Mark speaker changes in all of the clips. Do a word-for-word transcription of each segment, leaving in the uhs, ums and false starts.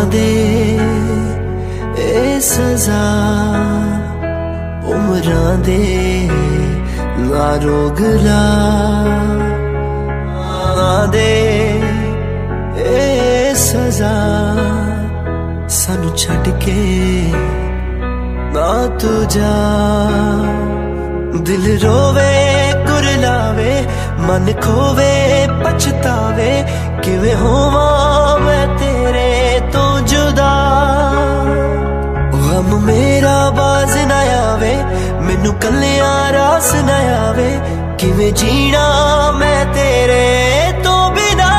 Speaker 1: दे ए सजा उमरां दे ना रोगला दे ए सजा सानू छड़ के ना तू जा। दिल रोवे कुरलावे मन खोवे पछतावे किवें होवां मैं तेरे तो जुदा। गम मेरा बाज ना आवे मैनू कल्लियां रास ना आवे किवें जीना मैं तेरे तो बिना।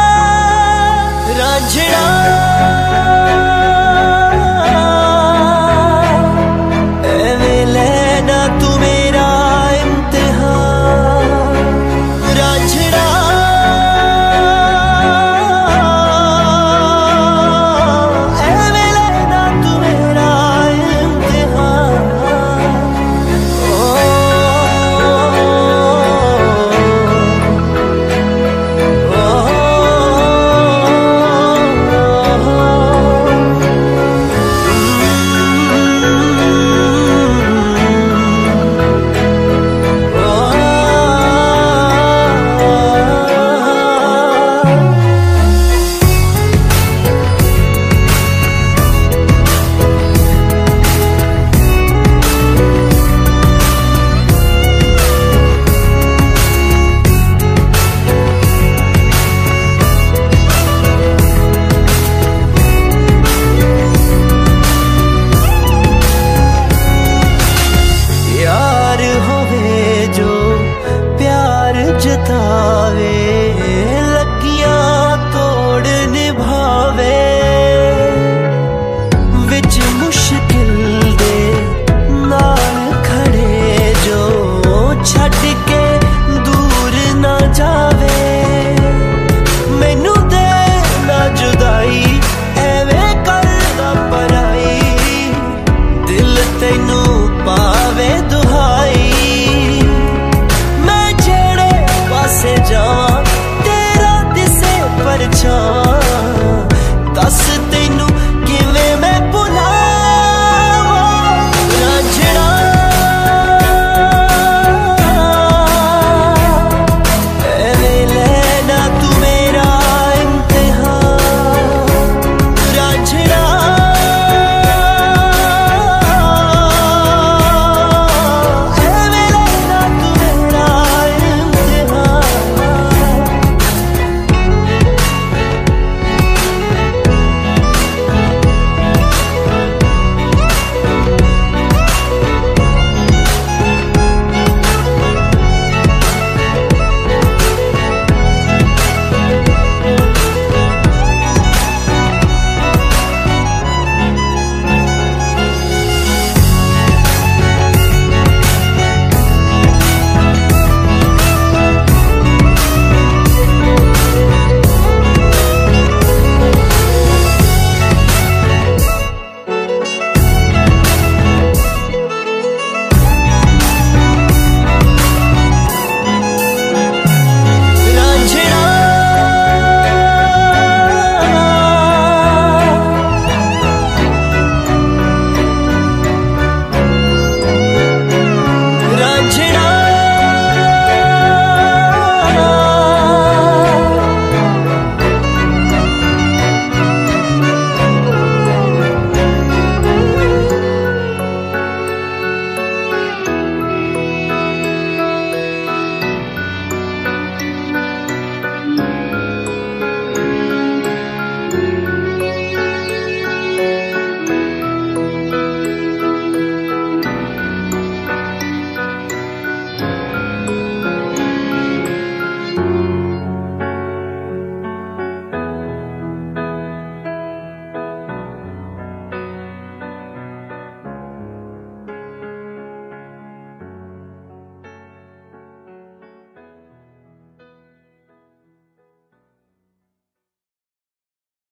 Speaker 1: रांझणा एवें लेना तू मेरा इम्तिहान। रांझणा एवें लेना तू मेरा इम्तिहान। ओ, जतावे लगियां तोड़ निभावे विच मुश्किल दे नाल खड़े जो छड़